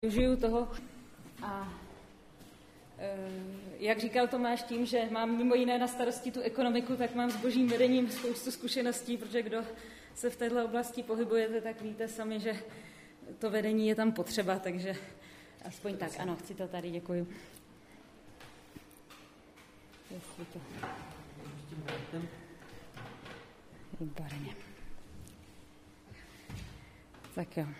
Využiju toho a jak říkal Tomáš, tím, že mám mimo jiné na starosti tu ekonomiku, tak mám s božím vedením spoustu zkušeností, protože kdo se v této oblasti pohybujete, tak víte sami, že to vedení je tam potřeba, takže aspoň tak. Ano, chci to tady, děkuju. Jestli to... Výborně. Tak jo.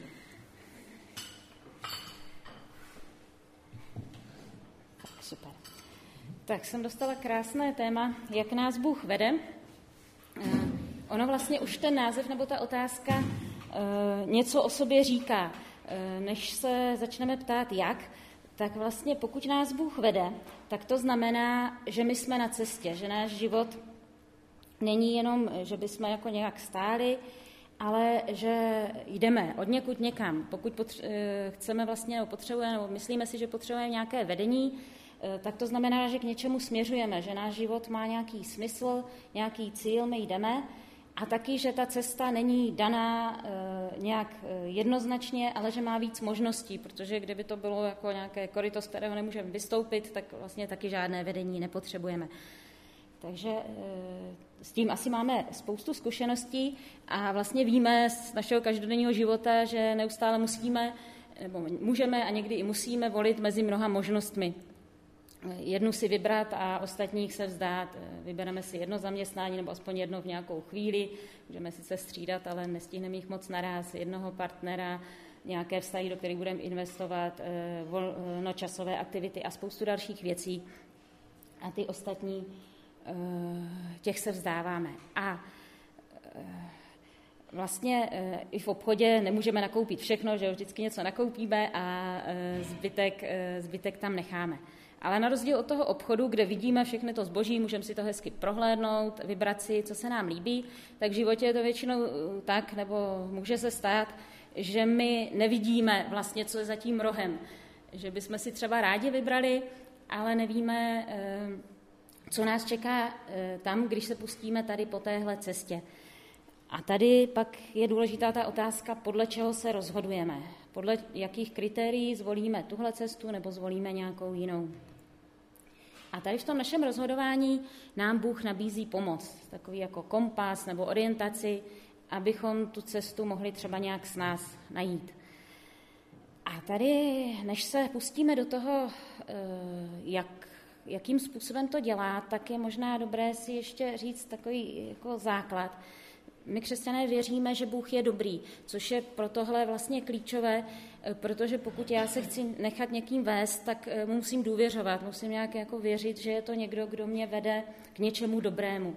Super. Tak jsem dostala krásné téma, jak nás Bůh vede. Ono vlastně už ten název nebo ta otázka něco o sobě říká. Než se začneme ptát jak, tak vlastně pokud nás Bůh vede, tak to znamená, že my jsme na cestě, že náš život není jenom, že bychom jako nějak stáli, ale že jdeme od někud někam. Pokud chceme vlastně, nebo potřebujeme, nebo myslíme si, že potřebujeme nějaké vedení, tak to znamená, že k něčemu směřujeme, že náš život má nějaký smysl, nějaký cíl, my jdeme a taky, že ta cesta není daná nějak jednoznačně, ale že má víc možností, protože kdyby to bylo jako nějaké koryto, z kterého nemůžeme vystoupit, tak vlastně taky žádné vedení nepotřebujeme. Takže s tím asi máme spoustu zkušeností a vlastně víme z našeho každodenního života, že neustále musíme, nebo můžeme a někdy i musíme volit mezi mnoha možnostmi. Jednu si vybrat a ostatních se vzdát. Vybereme si jedno zaměstnání nebo aspoň jedno v nějakou chvíli. Můžeme sice střídat, ale nestihneme jich moc naráz. Jednoho partnera, nějaké vztahy, do kterých budeme investovat, volnočasové aktivity a spoustu dalších věcí. A ty ostatní, těch se vzdáváme. A vlastně i v obchodě nemůžeme nakoupit všechno, že vždycky něco nakoupíme a zbytek tam necháme. Ale na rozdíl od toho obchodu, kde vidíme všechny to zboží, můžeme si to hezky prohlédnout, vybrat si, co se nám líbí, tak v životě je to většinou tak, nebo může se stát, že my nevidíme vlastně, co je za tím rohem. Že bychom si třeba rádi vybrali, ale nevíme, co nás čeká tam, když se pustíme tady po téhle cestě. A tady pak je důležitá ta otázka, podle čeho se rozhodujeme. Podle jakých kritérií zvolíme tuhle cestu nebo zvolíme nějakou jinou. A tady v tom našem rozhodování nám Bůh nabízí pomoc, takový jako kompas nebo orientaci, abychom tu cestu mohli třeba nějak s nás najít. A tady, než se pustíme do toho, jakým způsobem to dělá, tak je možná dobré si ještě říct takový jako základ. My křesťané věříme, že Bůh je dobrý, což je pro tohle vlastně klíčové, protože pokud já se chci nechat někým vést, tak mu musím důvěřovat, musím nějak jako věřit, že je to někdo, kdo mě vede k něčemu dobrému.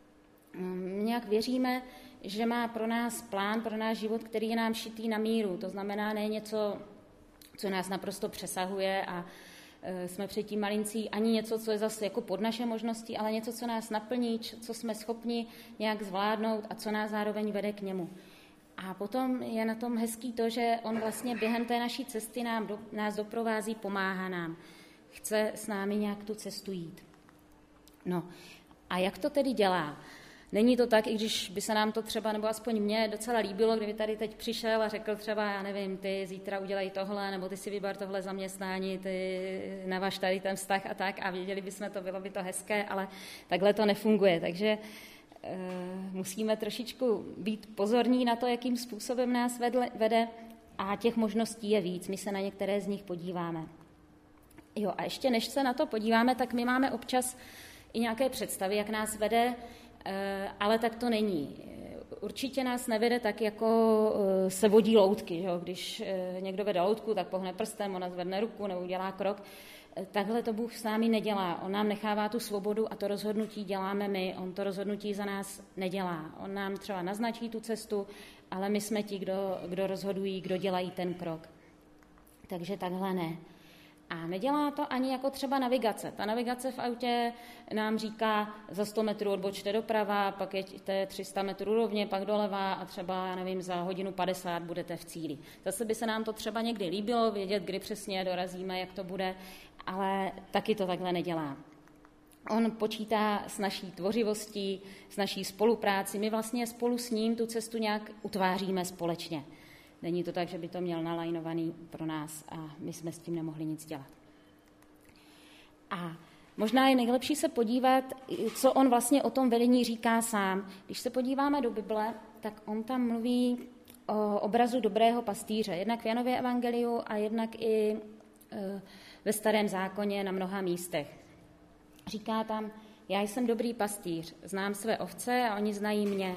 Nějak věříme, že má pro nás plán, pro náš život, který je nám šitý na míru. To znamená ne něco, co nás naprosto přesahuje a jsme předtím malincí, ani něco, co je zase jako pod naše možnosti, ale něco, co nás naplní, co jsme schopni nějak zvládnout a co nás zároveň vede k němu. A potom je na tom hezký to, že on vlastně během té naší cesty nás doprovází, pomáhá nám. Chce s námi nějak tu cestu jít. No a jak to tedy dělá? Není to tak, i když by se nám to třeba, nebo aspoň mně docela líbilo, kdyby tady teď přišel a řekl třeba, já nevím, ty zítra udělej tohle, nebo ty si vyber tohle zaměstnání, ty navaž tady ten vztah a tak a věděli bychom to, bylo by to hezké, ale takhle to nefunguje. Takže musíme trošičku být pozorní na to, jakým způsobem nás vede a těch možností je víc. My se na některé z nich podíváme. Jo, a ještě než se na to podíváme, tak my máme občas i nějaké představy, jak nás vede, ale tak to není. Určitě nás nevede tak, jako se vodí loutky. Že? Když někdo vede loutku, tak pohne prstem, ona zvedne ruku nebo udělá krok. Takhle to Bůh s námi nedělá. On nám nechává tu svobodu a to rozhodnutí děláme my. On to rozhodnutí za nás nedělá. On nám třeba naznačí tu cestu, ale my jsme ti, kdo rozhodují, kdo dělají ten krok. Takže takhle ne. A nedělá to ani jako třeba navigace. Ta navigace v autě nám říká, za 100 metrů odbočte doprava, pak je 300 metrů rovně, pak doleva a třeba, já nevím, za 1:50 budete v cíli. Zase by se nám to třeba někdy líbilo, vědět, kdy přesně dorazíme, jak to bude, ale taky to takhle nedělá. On počítá s naší tvořivostí, s naší spolupráci. My vlastně spolu s ním tu cestu nějak utváříme společně. Není to tak, že by to měl nalajnovaný pro nás a my jsme s tím nemohli nic dělat. A možná je nejlepší se podívat, co on vlastně o tom vedení říká sám. Když se podíváme do Bible, tak on tam mluví o obrazu dobrého pastýře. Jednak v Janově evangeliu a jednak i ve Starém zákoně na mnoha místech. Říká tam, já jsem dobrý pastýř, znám své ovce a oni znají mě.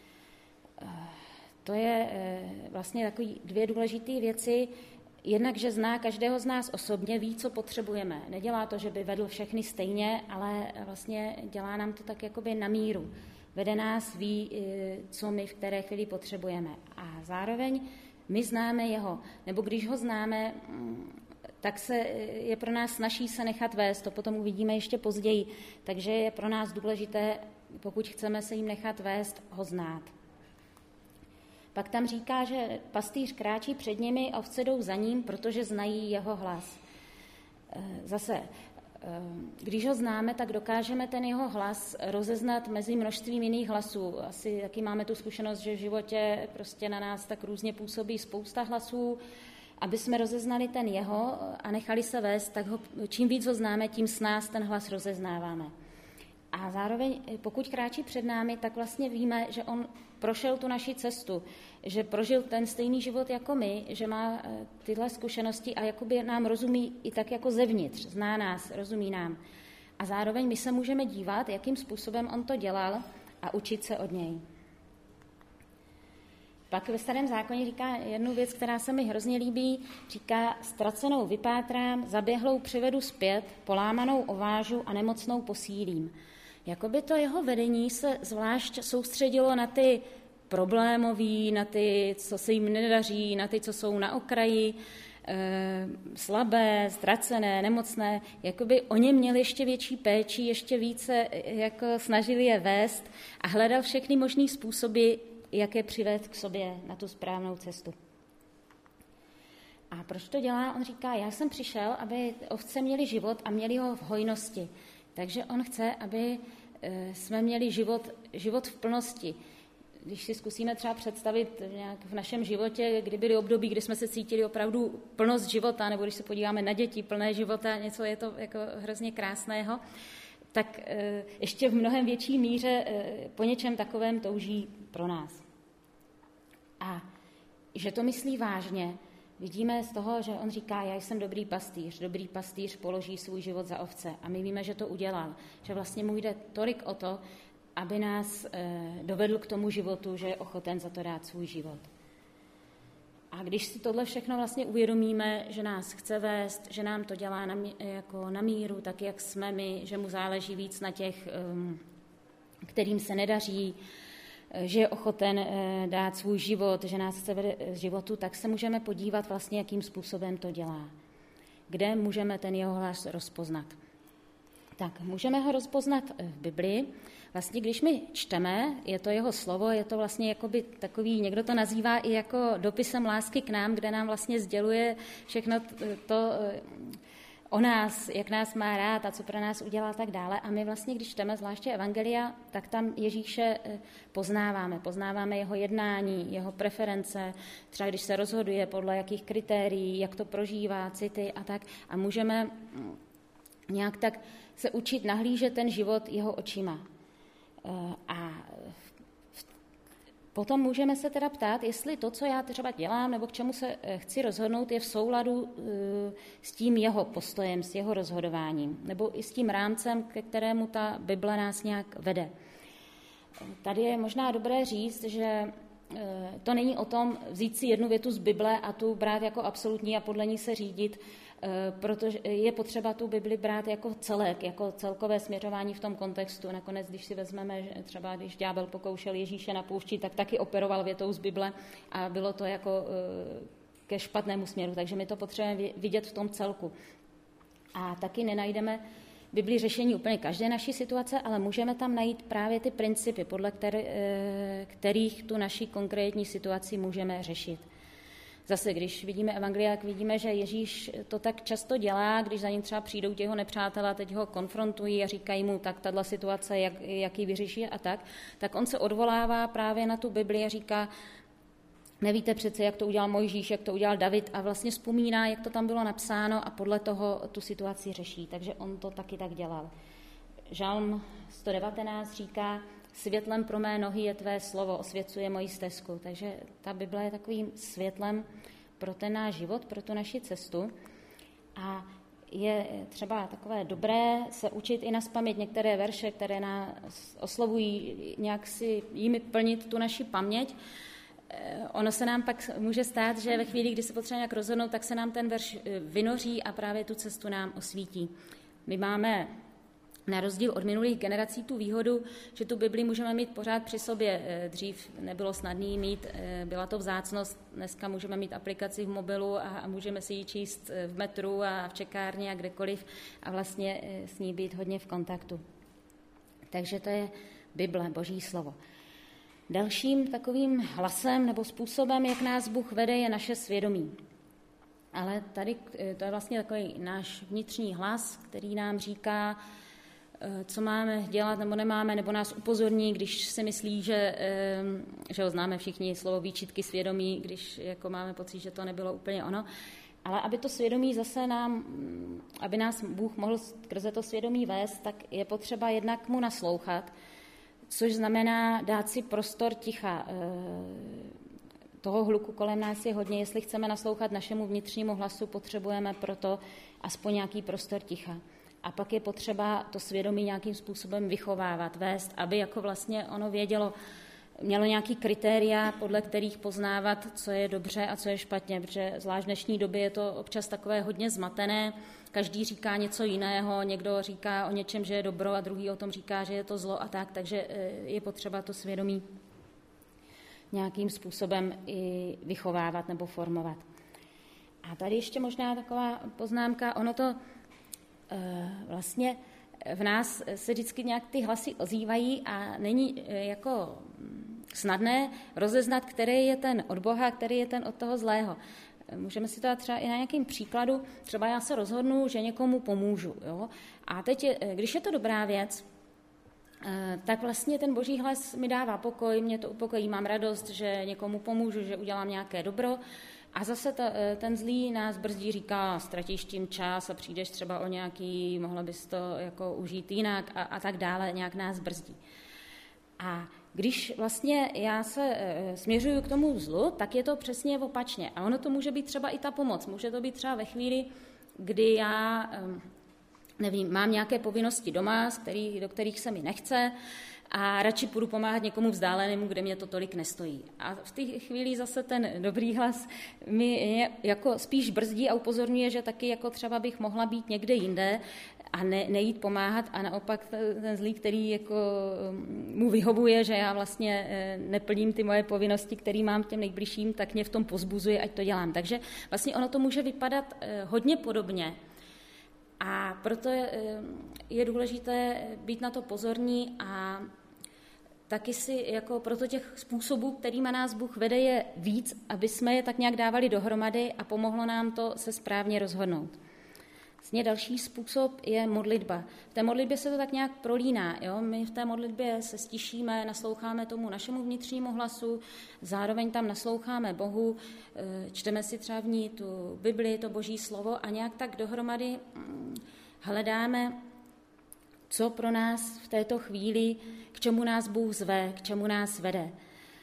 To je vlastně takový dvě důležité věci. Jednak, že zná každého z nás osobně, ví, co potřebujeme. Nedělá to, že by vedl všechny stejně, ale vlastně dělá nám to tak jakoby na míru. Vede nás, ví, co my v které chvíli potřebujeme. A zároveň my známe jeho, nebo když ho známe, tak je pro nás snazší se nechat vést, to potom uvidíme ještě později. Takže je pro nás důležité, pokud chceme se jim nechat vést, ho znát. Pak tam říká, že pastýř kráčí před nimi, ovce jdou za ním, protože znají jeho hlas. Zase, když ho známe, tak dokážeme ten jeho hlas rozeznat mezi množstvím jiných hlasů. Asi taky máme tu zkušenost, že v životě prostě na nás tak různě působí spousta hlasů. Aby jsme rozeznali ten jeho a nechali se vést, tak čím víc ho známe, tím s nás ten hlas rozeznáváme. A zároveň, pokud kráčí před námi, tak vlastně víme, že on prošel tu naši cestu, že prožil ten stejný život jako my, že má tyhle zkušenosti a jakoby nám rozumí i tak jako zevnitř, zná nás, rozumí nám. A zároveň my se můžeme dívat, jakým způsobem on to dělal a učit se od něj. Pak ve Starém zákoně říká jednu věc, která se mi hrozně líbí, říká, ztracenou vypátrám, zaběhlou přivedu zpět, polámanou ovážu a nemocnou posílím. Jakoby to jeho vedení se zvlášť soustředilo na ty problémový, na ty, co se jim nedaří, na ty, co jsou na okraji, slabé, ztracené, nemocné, jakoby o ně měli ještě větší péči, ještě více jako snažili je vést a hledal všechny možný způsoby, jak je přivést k sobě na tu správnou cestu. A proč to dělá? On říká, já jsem přišel, aby ovce měly život a měli ho v hojnosti. Takže on chce, aby jsme měli život v plnosti. Když si zkusíme třeba představit nějak v našem životě, kdy byly období, kdy jsme se cítili opravdu plnost života, nebo když se podíváme na děti plné života, něco je to jako hrozně krásného, tak ještě v mnohem větší míře po něčem takovém touží pro nás. A že to myslí vážně, vidíme z toho, že on říká, já jsem dobrý pastýř položí svůj život za ovce. A my víme, že to udělal, že vlastně mu jde tolik o to, aby nás dovedl k tomu životu, že je ochoten za to dát svůj život. A když si tohle všechno vlastně uvědomíme, že nás chce vést, že nám to dělá na míru, tak jak jsme my, že mu záleží víc na těch, kterým se nedaří, že je ochoten dát svůj život, že nás chce vést z životu, tak se můžeme podívat vlastně, jakým způsobem to dělá. Kde můžeme ten jeho hlas rozpoznat? Tak, můžeme ho rozpoznat v Biblii. Vlastně, když my čteme, je to jeho slovo, je to vlastně jakoby takový, někdo to nazývá i jako dopisem lásky k nám, kde nám vlastně sděluje všechno to o nás, jak nás má rád a co pro nás udělá a tak dále. A my vlastně, když čteme zvláště evangelia, tak tam Ježíše poznáváme jeho jednání, jeho preference, třeba když se rozhoduje podle jakých kritérií, jak to prožívá, city a tak. A můžeme nějak tak se učit nahlížet ten život jeho očima. A potom můžeme se teda ptát, jestli to, co já třeba dělám, nebo k čemu se chci rozhodnout, je v souladu s tím jeho postojem, s jeho rozhodováním, nebo i s tím rámcem, ke kterému ta Bible nás nějak vede. Tady je možná dobré říct, že to není o tom vzít si jednu větu z Bible a tu brát jako absolutní a podle ní se řídit, protože je potřeba tu Bibli brát jako celek, jako celkové směřování v tom kontextu. Nakonec, když si vezmeme, že třeba když ďábel pokoušel Ježíše na poušti, tak taky operoval větou z Bible a bylo to jako ke špatnému směru, takže my to potřebujeme vidět v tom celku. A taky nenajdeme v Bibli řešení úplně každé naší situace, ale můžeme tam najít právě ty principy, podle kterých tu naši konkrétní situaci můžeme řešit. Zase, když vidíme evangelia, tak vidíme, že Ježíš to tak často dělá, když za ním třeba přijdou jeho nepřátelé, teď ho konfrontují a říkají mu, tak tato situace, jak ji vyřeší a tak on se odvolává právě na tu Bibli a říká, Nevíte přece, jak to udělal Mojžíš, jak to udělal David a vlastně vzpomíná, jak to tam bylo napsáno a podle toho tu situaci řeší. Takže on to taky tak dělal. Žalm 119 říká, světlem pro mé nohy je tvé slovo, osvěcuje moji stezku. Takže ta Bible je takovým světlem pro ten náš život, pro tu naši cestu. A je třeba takové dobré se učit i nazpaměť některé verše, které nás oslovují, nějak si jimi plnit tu naši paměť. Ono se nám pak může stát, že ve chvíli, kdy se potřebujeme nějak rozhodnout, tak se nám ten verš vynoří a právě tu cestu nám osvítí. My máme na rozdíl od minulých generací tu výhodu, že tu Bibli můžeme mít pořád při sobě. Dřív nebylo snadné mít, byla to vzácnost, dneska můžeme mít aplikaci v mobilu a můžeme si ji číst v metru a v čekárně a kdekoliv a vlastně s ní být hodně v kontaktu. Takže to je Bible, Boží slovo. Dalším takovým hlasem nebo způsobem, jak nás Bůh vede, je naše svědomí. Ale tady to je vlastně takový náš vnitřní hlas, který nám říká, co máme dělat nebo nemáme, nebo nás upozorní, když si myslí, že ho známe všichni slovo výčitky svědomí, když jako máme pocit, že to nebylo úplně ono. Ale aby to svědomí zase aby nás Bůh mohl skrze to svědomí vést, tak je potřeba jednak mu naslouchat, což znamená dát si prostor ticha. Toho hluku kolem nás je hodně. Jestli chceme naslouchat našemu vnitřnímu hlasu, potřebujeme proto aspoň nějaký prostor ticha. A pak je potřeba to svědomí nějakým způsobem vychovávat, vést, aby jako vlastně ono mělo nějaký kritéria, podle kterých poznávat, co je dobře a co je špatně, protože zvlášť v dnešní době je to občas takové hodně zmatené, každý říká něco jiného, někdo říká o něčem, že je dobro a druhý o tom říká, že je to zlo a tak, takže je potřeba to svědomí nějakým způsobem i vychovávat nebo formovat. A tady ještě možná taková poznámka, ono to vlastně v nás se vždycky nějak ty hlasy ozývají a není jako snadné rozeznat, který je ten od Boha, který je ten od toho zlého. Můžeme si to dát třeba i na nějakým příkladu. Třeba já se rozhodnu, že někomu pomůžu. Jo? A teď, když je to dobrá věc, tak vlastně ten Boží hlas mi dává pokoj, mě to upokojí, mám radost, že někomu pomůžu, že udělám nějaké dobro. A zase ten zlý nás brzdí, říká, ztratíš tím čas a přijdeš třeba o nějaký, mohla bys to jako užít jinak a tak dále, nějak nás brzdí. A když vlastně já se směřuju k tomu zlu, tak je to přesně opačně. A ono to může být třeba i ta pomoc. Může to být třeba ve chvíli, kdy já, nevím, mám nějaké povinnosti doma, do kterých se mi nechce a radši půjdu pomáhat někomu vzdálenému, kde mě to tolik nestojí. A v té chvíli zase ten dobrý hlas mi jako spíš brzdí a upozorňuje, že taky jako třeba bych mohla být někde jinde a nejít pomáhat a naopak ten zlý, který jako mu vyhovuje, že já vlastně neplním ty moje povinnosti, které mám těm nejbližším, tak mě v tom pozbuzuje, ať to dělám. Takže vlastně ono to může vypadat hodně podobně. A proto je důležité být na to pozorní a taky si jako proto těch způsobů, kterýma nás Bůh vede, je víc, aby jsme je tak nějak dávali dohromady a pomohlo nám to se správně rozhodnout. Vlastně další způsob je modlitba. V té modlitbě se to tak nějak prolíná. Jo? My v té modlitbě se stišíme, nasloucháme tomu našemu vnitřnímu hlasu, zároveň tam nasloucháme Bohu, čteme si třeba v ní tu Bibli, to Boží slovo a nějak tak dohromady hledáme, co pro nás v této chvíli, k čemu nás Bůh zve, k čemu nás vede.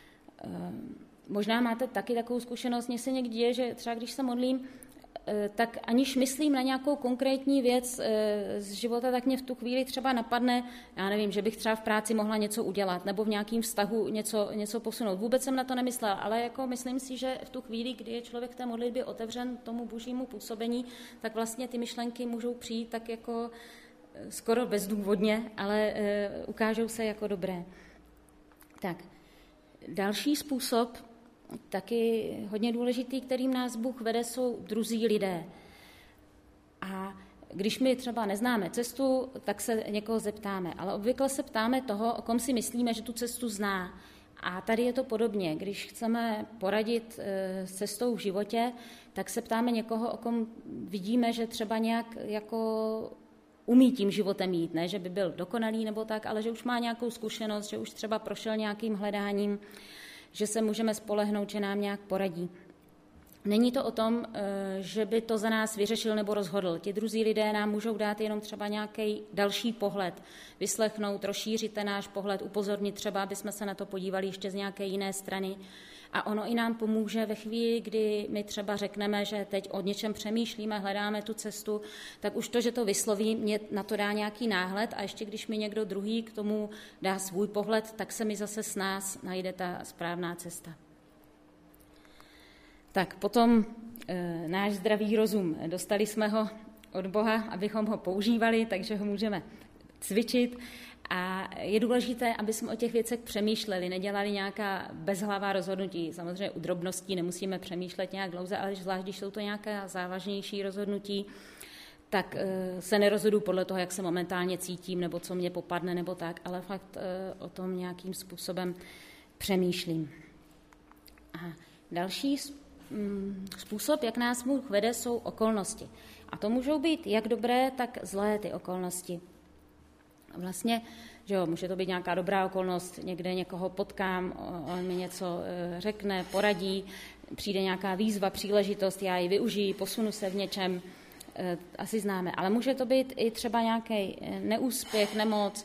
Možná máte taky takovou zkušenost, mně se někdy děje, že třeba když se modlím, tak aniž myslím na nějakou konkrétní věc z života, tak mě v tu chvíli třeba napadne, já nevím, že bych třeba v práci mohla něco udělat nebo v nějakém vztahu něco posunout. Vůbec jsem na to nemyslela, ale jako myslím si, že v tu chvíli, kdy je člověk v té modlitbě otevřen tomu božímu působení, tak vlastně ty myšlenky můžou přijít tak jako skoro bezdůvodně, ale ukážou se jako dobré. Tak, další způsob, taky hodně důležitý, kterým nás Bůh vede, jsou druzí lidé. A když my třeba neznáme cestu, tak se někoho zeptáme, ale obvykle se ptáme toho, o kom si myslíme, že tu cestu zná. A tady je to podobně. Když chceme poradit s cestou v životě, tak se ptáme někoho, o kom vidíme, že třeba nějak jako umí tím životem jít, ne, že by byl dokonalý nebo tak, ale že už má nějakou zkušenost, že už třeba prošel nějakým hledáním. že se můžeme spolehnout, že nám nějak poradí. Není to o tom, že by to za nás vyřešil nebo rozhodl. Ti druzí lidé nám můžou dát jenom třeba nějaký další pohled, vyslechnout, rozšířit ten náš pohled, upozornit třeba, aby jsme se na to podívali ještě z nějaké jiné strany. A ono i nám pomůže ve chvíli, kdy my třeba řekneme, že teď o něčem přemýšlíme, hledáme tu cestu, tak už to, že to vysloví, mě na to dá nějaký náhled a ještě když mi někdo druhý k tomu dá svůj pohled, tak se mi zase s nás najde ta správná cesta. Tak potom náš zdravý rozum. Dostali jsme ho od Boha, abychom ho používali, takže ho můžeme cvičit. A je důležité, aby jsme o těch věcech přemýšleli, nedělali nějaká bezhlavá rozhodnutí. Samozřejmě u drobností nemusíme přemýšlet nějak dlouze, ale zvlášť, když jsou to nějaká závažnější rozhodnutí, tak se nerozhodu podle toho, jak se momentálně cítím, nebo co mě popadne, nebo tak, ale fakt o tom nějakým způsobem přemýšlím. A další způsob, jak nás Bůh vede, jsou okolnosti. A to můžou být jak dobré, tak zlé ty okolnosti. Vlastně, že jo, může to být nějaká dobrá okolnost, někde někoho potkám, on mi něco řekne, poradí, přijde nějaká výzva, příležitost, já ji využiji, posunu se v něčem, asi známe. Ale může to být i třeba nějaký neúspěch, nemoc.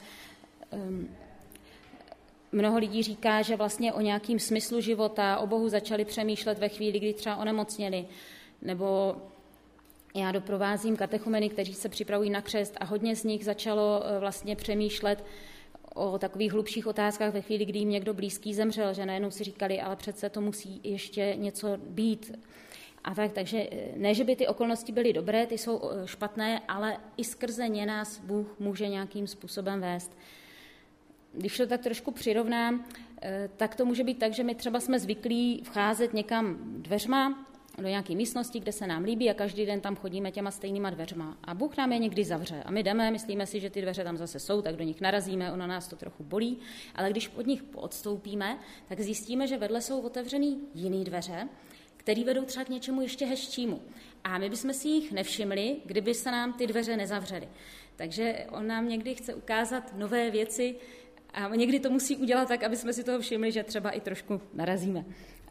Mnoho lidí říká, že vlastně o nějakým smyslu života, o Bohu začali přemýšlet ve chvíli, kdy třeba onemocněli, nebo já doprovázím katechumeny, kteří se připravují na křest a hodně z nich začalo vlastně přemýšlet o takových hlubších otázkách ve chvíli, kdy jim někdo blízký zemřel, že najednou si říkali, ale přece to musí ještě něco být. A takže ne, že by ty okolnosti byly dobré, ty jsou špatné, ale i skrze ně nás Bůh může nějakým způsobem vést. Když to tak trošku přirovnám, tak to může být tak, že my třeba jsme zvyklí vcházet někam dveřma, do nějaké místnosti, kde se nám líbí a každý den tam chodíme těma stejnýma dveřma. A Bůh nám je někdy zavře. A my jdeme, myslíme si, že ty dveře tam zase jsou, tak do nich narazíme, ono nás to trochu bolí. Ale když od nich odstoupíme, tak zjistíme, že vedle jsou otevřený jiný dveře, které vedou třeba k něčemu ještě hezčímu. A my bychom si jich nevšimli, kdyby se nám ty dveře nezavřely. Takže on nám někdy chce ukázat nové věci a někdy to musí udělat tak, aby jsme si toho všimli, že třeba i trošku narazíme.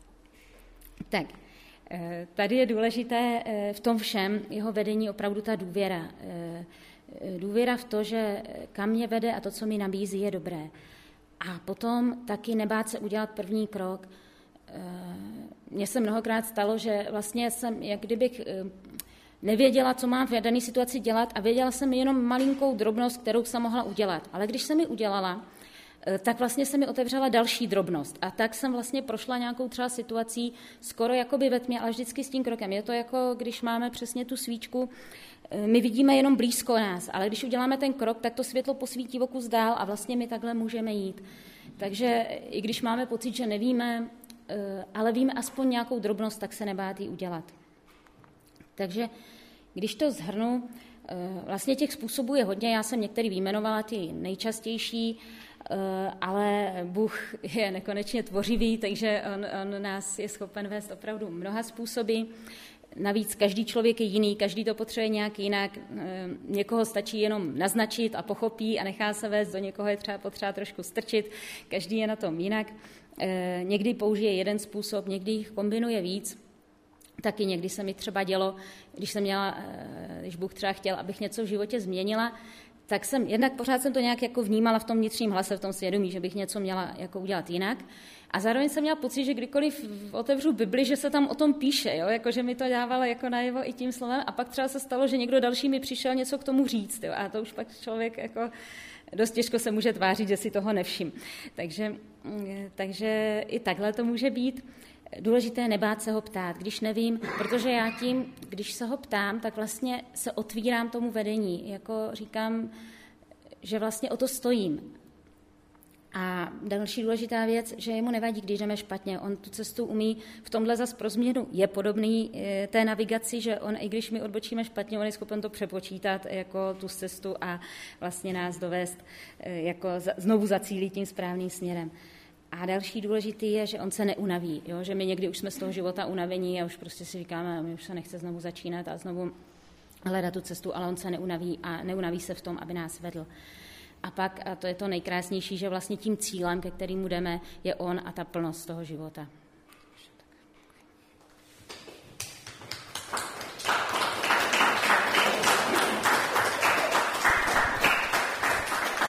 Tak. Tady je důležité v tom všem jeho vedení opravdu ta důvěra. Důvěra v to, že kam mě vede a to, co mi nabízí, je dobré. A potom taky nebát se udělat první krok. Mně se mnohokrát stalo, že vlastně jsem, jak kdybych nevěděla, co mám v dané situaci dělat a věděla jsem jenom malinkou drobnost, kterou jsem mohla udělat. Ale když jsem ji udělala, tak vlastně se mi otevřela další drobnost. A tak jsem vlastně prošla nějakou třeba situací skoro jakoby ve tmě, ale vždycky s tím krokem. Je to jako, když máme přesně tu svíčku, my vidíme jenom blízko nás, ale když uděláme ten krok, tak to světlo posvítí o kus dál a vlastně my takhle můžeme jít. Takže i když máme pocit, že nevíme, ale víme aspoň nějakou drobnost, tak se nebát jí udělat. Takže když to shrnu, vlastně těch způsobů je hodně, já jsem některý vyjmenovala, ty nejčastější, ale Bůh je nekonečně tvořivý, takže on nás je schopen vést opravdu mnoha způsoby. Navíc každý člověk je jiný, každý to potřebuje nějak jinak. Někoho stačí jenom naznačit a pochopí a nechá se vést, do někoho je třeba potřeba trošku strčit, každý je na tom jinak. Někdy použije jeden způsob, někdy jich kombinuje víc. Taky někdy se mi třeba dělo, když Bůh třeba chtěl, abych něco v životě změnila, tak jednak pořád jsem to nějak jako vnímala v tom vnitřním hlase, v tom svědomí, že bych něco měla jako udělat jinak. A zároveň jsem měla pocit, že kdykoliv otevřu Bibli, že se tam o tom píše, jo? Jako, že mi to dávalo jako najevo i tím slovem. A pak třeba se stalo, že někdo další mi přišel něco k tomu říct. Jo? A to už pak člověk jako dost těžko se může tvářit, že si toho nevšim. Takže i takhle to může být. Důležité nebát se ho ptát, když nevím, protože já tím, když se ho ptám, tak vlastně se otvírám tomu vedení. Jako říkám, že vlastně o to stojím. A další důležitá věc, že jemu nevadí, když jdeme špatně. On tu cestu umí v tomhle zas pro změnu. Je podobný té navigaci, že on, i když my odbočíme špatně, on je schopen to přepočítat jako tu cestu a vlastně nás dovést, jako znovu zacílit tím správným směrem. A další důležitý je, že on se neunaví, jo? Že my někdy už jsme z toho života unavení a už prostě si říkáme, my už se nechce znovu začínat a znovu hledat tu cestu, ale on se neunaví a neunaví se v tom, aby nás vedl. A pak, a to je to nejkrásnější, že vlastně tím cílem, ke kterému jdeme, je on a ta plnost toho života.